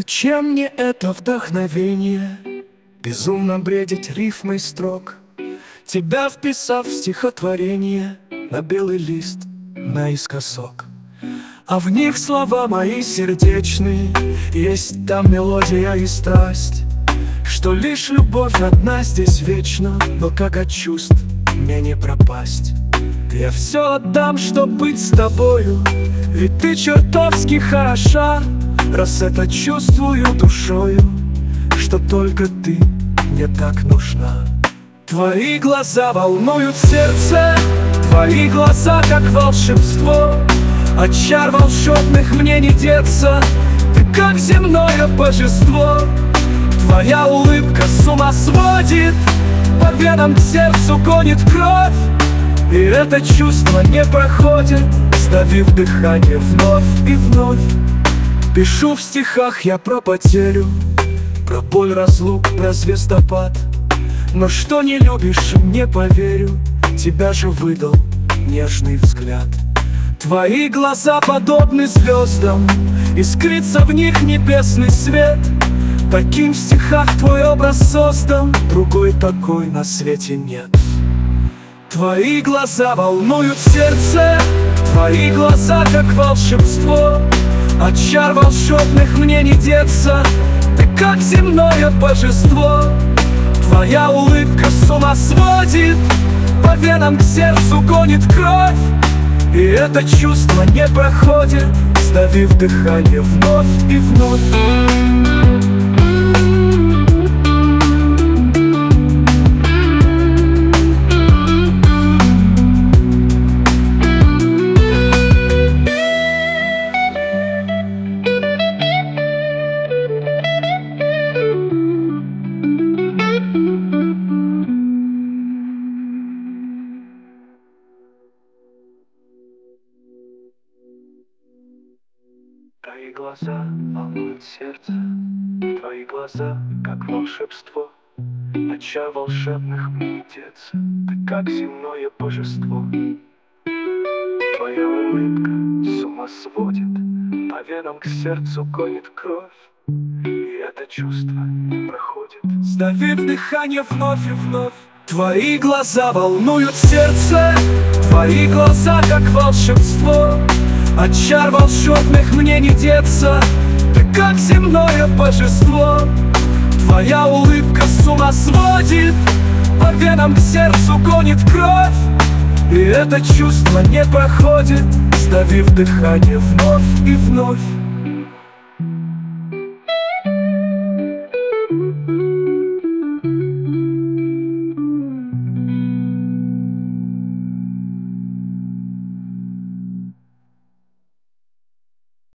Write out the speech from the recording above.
Зачем мне это вдохновение безумно бредить рифмой строк, тебя вписав в стихотворение на белый лист наискосок? А в них слова мои сердечные, есть там мелодия и страсть, что лишь любовь одна здесь вечна, но как от чувств мне не пропасть. Я все отдам, чтоб быть с тобою, ведь ты чертовски хороша, раз это чувствую душою, что только ты мне так нужна. Твои глаза волнуют сердце, твои глаза как волшебство, от чар волшебных мне не деться, ты как земное божество. Твоя улыбка с ума сводит, по венам к сердцу гонит кровь, и это чувство не проходит, сдавив дыхание вновь и вновь. Пишу в стихах я про потерю, про боль разлук, про звездопад, но что не любишь, не поверю, тебя же выдал нежный взгляд. Твои глаза подобны звездам, искрится в них небесный свет, таким в стихах твой образ создан, другой такой на свете нет. Твои глаза волнуют сердце, твои глаза как волшебство, от чар волшебных мне не деться, ты как земное божество. Твоя улыбка с ума сводит, по венам к сердцу гонит кровь, и это чувство не проходит, сдавив дыхание вновь и вновь. Твои глаза волнуют сердце, твои глаза как волшебство, от чар волшебных мне не деться, ты как земное божество. Твоя улыбка с ума сводит, по венам к сердцу гонит кровь, и это чувство не проходит, сдавив дыхание вновь и вновь. Твои глаза волнуют сердце, твои глаза как волшебство, от чар волшебных мне не деться, ты как земное божество. Твоя улыбка с ума сводит, по венам к сердцу гонит кровь, и это чувство не проходит, сдавив дыхание вновь и вновь.